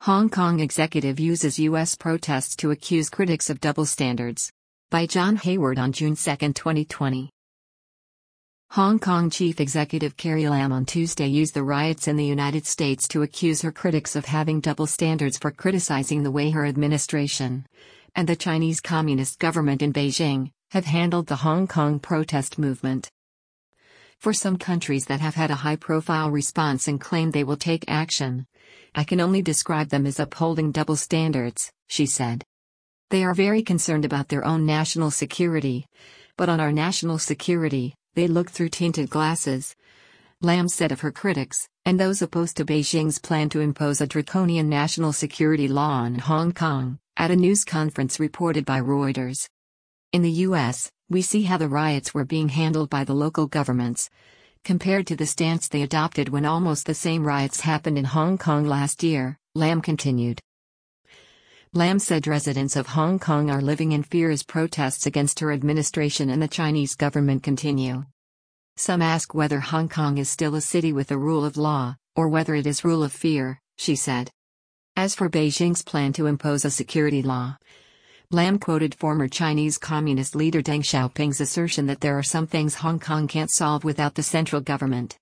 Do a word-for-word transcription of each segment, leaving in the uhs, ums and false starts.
Hong Kong executive uses U S protests to accuse critics of double standards. By John Hayward on June second, twenty twenty. Hong Kong Chief Executive Carrie Lam on Tuesday used the riots in the United States to accuse her critics of having double standards for criticizing the way her administration and the Chinese Communist government in Beijing have handled the Hong Kong protest movement. For some countries that have had a high-profile response and claim they will take action, I can only describe them as upholding double standards, she said. They are very concerned about their own national security, but on our national security, they look through tinted glasses, Lam said of her critics, and those opposed to Beijing's plan to impose a draconian national security law on Hong Kong, at a news conference reported by Reuters. In the U S, we see how the riots were being handled by the local governments, compared to the stance they adopted when almost the same riots happened in Hong Kong last year, Lam continued. Lam said residents of Hong Kong are living in fear as protests against her administration and the Chinese government continue. Some ask whether Hong Kong is still a city with the rule of law, or whether it is rule of fear, she said. As for Beijing's plan to impose a security law, Lam quoted former Chinese Communist leader Deng Xiaoping's assertion that there are some things Hong Kong can't solve without the central government.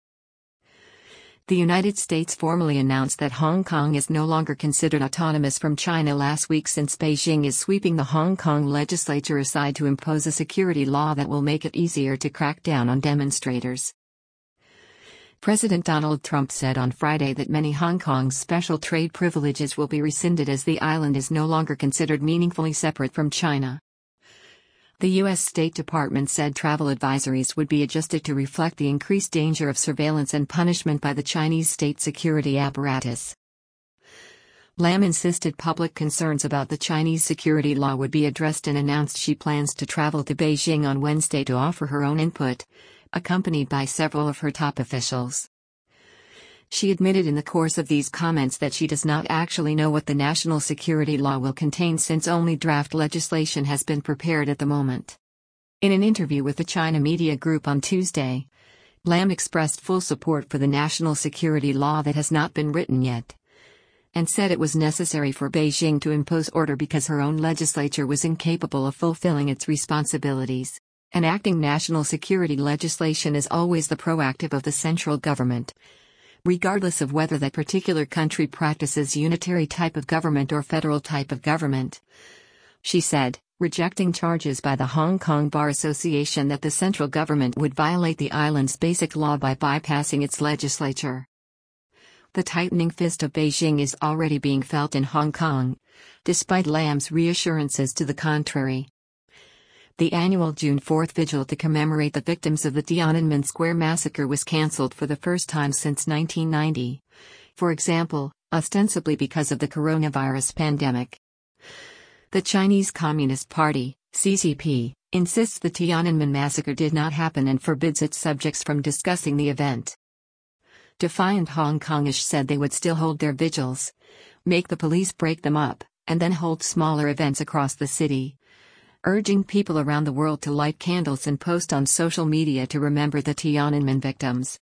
The United States formally announced that Hong Kong is no longer considered autonomous from China last week since Beijing is sweeping the Hong Kong legislature aside to impose a security law that will make it easier to crack down on demonstrators. President Donald Trump said on Friday that many Hong Kong's special trade privileges will be rescinded as the island is no longer considered meaningfully separate from China. The U S State Department said travel advisories would be adjusted to reflect the increased danger of surveillance and punishment by the Chinese state security apparatus. Lam insisted public concerns about the Chinese security law would be addressed and announced she plans to travel to Beijing on Wednesday to offer her own input, accompanied by several of her top officials. She admitted in the course of these comments that she does not actually know what the national security law will contain since only draft legislation has been prepared at the moment. In an interview with the China Media Group on Tuesday, Lam expressed full support for the national security law that has not been written yet, and said it was necessary for Beijing to impose order because her own legislature was incapable of fulfilling its responsibilities. Enacting national security legislation is always the prerogative of the central government, regardless of whether that particular country practices unitary type of government or federal type of government, she said, rejecting charges by the Hong Kong Bar Association that the central government would violate the island's basic law by bypassing its legislature. The tightening fist of Beijing is already being felt in Hong Kong, despite Lam's reassurances to the contrary. The annual June fourth vigil to commemorate the victims of the Tiananmen Square massacre was cancelled for the first time since nineteen ninety, for example, ostensibly because of the coronavirus pandemic. The Chinese Communist Party, C C P, insists the Tiananmen massacre did not happen and forbids its subjects from discussing the event. Defiant Hong Kongish said they would still hold their vigils, make the police break them up, and then hold smaller events across the city, urging people around the world to light candles and post on social media to remember the Tiananmen victims.